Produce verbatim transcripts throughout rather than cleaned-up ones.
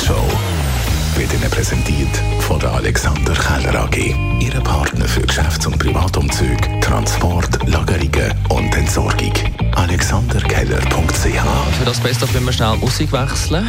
Morgenshow wird Ihnen präsentiert von der Alexander Keller A G. Ihre Partner für Geschäfts- und Privatumzüge, Transport, Lagerungen und Entsorgung. alexander keller punkt c h. Für das Beste müssen wir schnell Musik wechseln.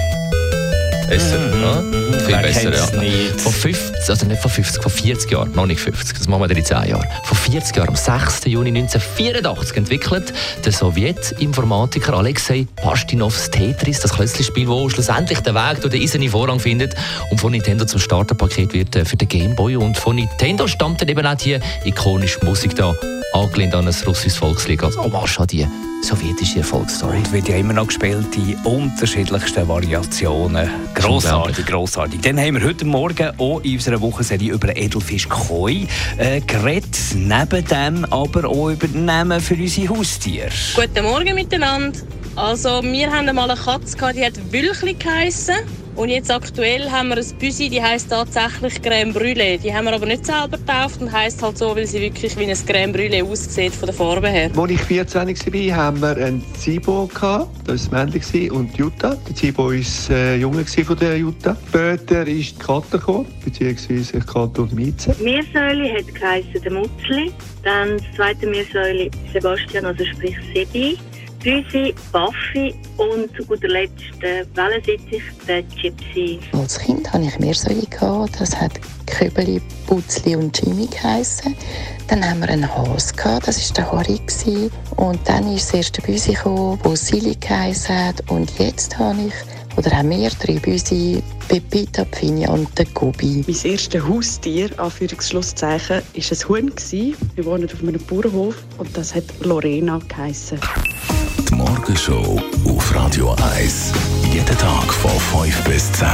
Besser, mm-hmm. ja? Viel Wer besser, ja. Nicht. Vor fünfzig, also nicht vor fünfzig, vor vierzig Jahren, noch nicht fünfzig, das machen wir dann in zehn Jahren. Vor vierzig Jahren, am sechsten Juni neunzehnhundertvierundachtzig, entwickelt der Sowjetinformatiker Alexei Pashtinovs Tetris, das Klötzchenspiel, das schlussendlich den Weg durch den eisernen Vorhang findet und von Nintendo zum Starterpaket wird für den Gameboy. Und von Nintendo stammt dann eben auch die ikonische Musik da, angelehnt an ein russisches Volkslied, als Hommage an die sowjetische Erfolgsstory. Und wird ja immer noch gespielt in unterschiedlichsten Variationen. Grossartig, grossartig. Dann haben wir heute Morgen auch in unserer Wochenserie über Edelfisch Koi äh, geredet. Neben dem aber auch über den Namen für unsere Haustiere. Guten Morgen miteinander. Also, wir hatten einmal eine Katze, die hat Wülchli geheissen. Und jetzt aktuell haben wir ein Büsi, die heisst tatsächlich Crème Brûlée. Die haben wir aber nicht selber getauft und heisst halt so, weil sie wirklich wie ein Crème Brûlée aussieht von der Farbe her. Als ich vierzwanzig war, haben wir einen Zibo gehabt. Das war Männchen und Jutta. Der Zibo war äh, Junge von der Jutta. Später ist die Kater gekommen, beziehungsweise Kater und Mieze. Meersäule hat geheissen der Mutzli. Dann das zweite Meersäule Sebastian, also sprich Sebi. Büsi, Baffi und zu guter Letzt der Wellensittich, der Gypsy. Als Kind hatte ich Meersäule. Das hat Köbeli, Putzli und Jimmy geheissen. Dann haben wir einen Hase, das war der Harry. Und dann ist das erste Büsi gekommen, das Silly geheissen hat. Und jetzt habe ich, oder haben wir drei Büsi, Pepita, Pfinia und der Gobi. Mein erstes Haustier, Anführungsschlusszeichen, war ein Huhn. Wir wohnen auf einem Bauernhof und das hat Lorena geheissen. Die Morgenshow auf Radio eins. Jeden Tag von fünf bis zehn.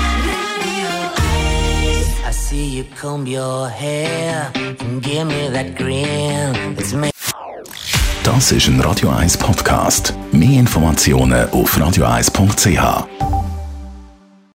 I see you comb your hair and give me that grin. It's me. Das ist ein Radio eins Podcast. Mehr Informationen auf radio eins punkt c h.